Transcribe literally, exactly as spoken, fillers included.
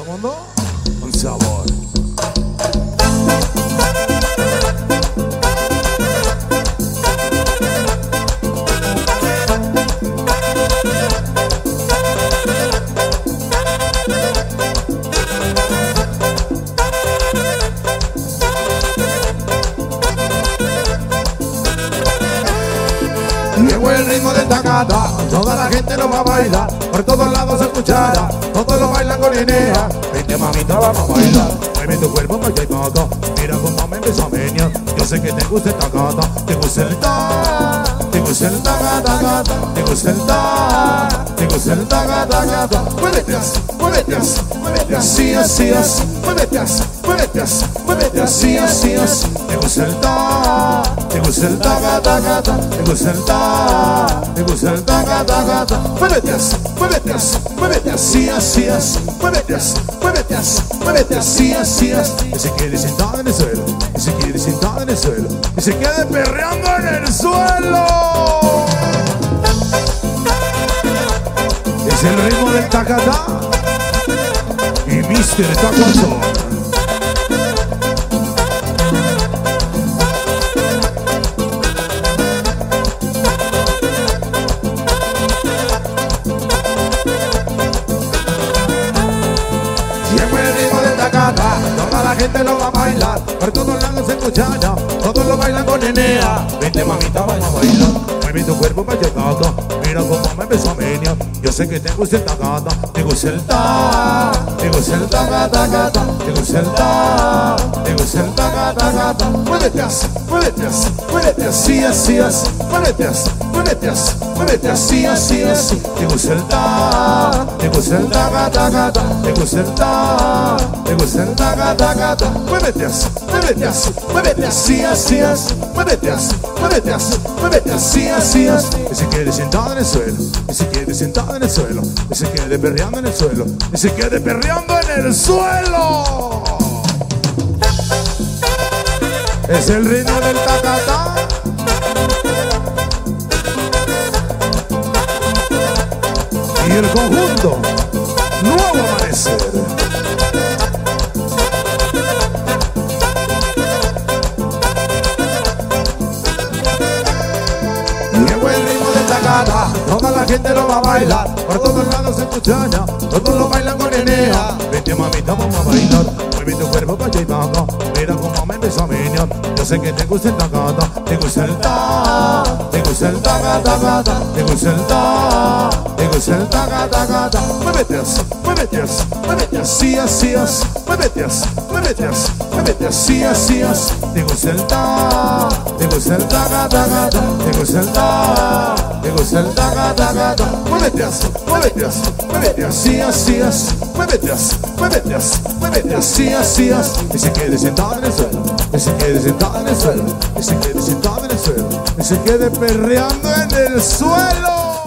mundo un sabor. Llegó el ritmo del tacata, toda la gente lo va a bailar, por todos lados se escuchará, todos lo bailan con idea. Vente mamita, vamos a bailar, mueve tu cuerpo para que hay poco, mira cómo me empezó a menear. Yo sé que te gusta el tacata, te gusta el ta, te gusta el tacata, te gusta el ta, te gusta el tacata. Muévete así, muévete así, muévete así, así, así, muévete así, muévete así, muévete así, así, así. Te gusta el ta, te gusta el tacata, te gusta el ta, te gusta el tacata. Muévete así, muévete así, muévete así, así, así, muévete así, muévete así, muévete así, así, así. Y se quede sentado en el suelo, y se quede sentado en el suelo, y se quede perreando en el suelo. Es el ritmo del tacata y míster Tacatón. Toda la gente lo va a bailar, por todos lados se escucha ya, todos lo bailan con Enea. Vente mamita, vamos a bailar, mueve tu cuerpo para tacata, mira cómo me empezó a menear. Yo sé que te gusta el tacata, te gusta el ta, te gusta el tacata, te gusta el ta, te gusta el tacata. Muévete así, muévete así, muévete así, así, así, muévete así, muévete así, muévete así, así, así. Te gusta el ta, te gusta el tacata, te gusta el ta, te gusta el tacata. Muévete así, muévete así, muévete así, así, así, muévete así, muévete así, muévete así, así, así. Y se quede sentado en el suelo, y se quede sentado en el suelo, y se quede perreando en el suelo, y se quede perreando en el suelo. Es el ritmo del tacata. Y el conjunto Nuevo Amanecer. Llegó el ritmo del tacata, toda la gente lo va a bailar, por todos lados se escucha ya, todos lo bailan con Enea. Vente mamita, vamos a bailar, mueve tu cuerpo para allá y para acá, mira cómo me empezó a menear. Yo sé que te gusta el tacata, te gusta el ta, te gusta el tacata, te gusta el ta, te gusta el tacata. Muévete así, muévete así, muévete así, así, así, muévete así, muévete así, muévete así, así, así. Te gusta el ta, te gusta el tacata, te gusta el ta, te gusta el tacata. Muévete así, muévete así, muévete así, así, así, muévete así, muévete así, muévete así, así, así. Y se quede sentado en el suelo, y se quede sentado en el suelo, y se quede sentado en el suelo, y se quede perreando en el suelo.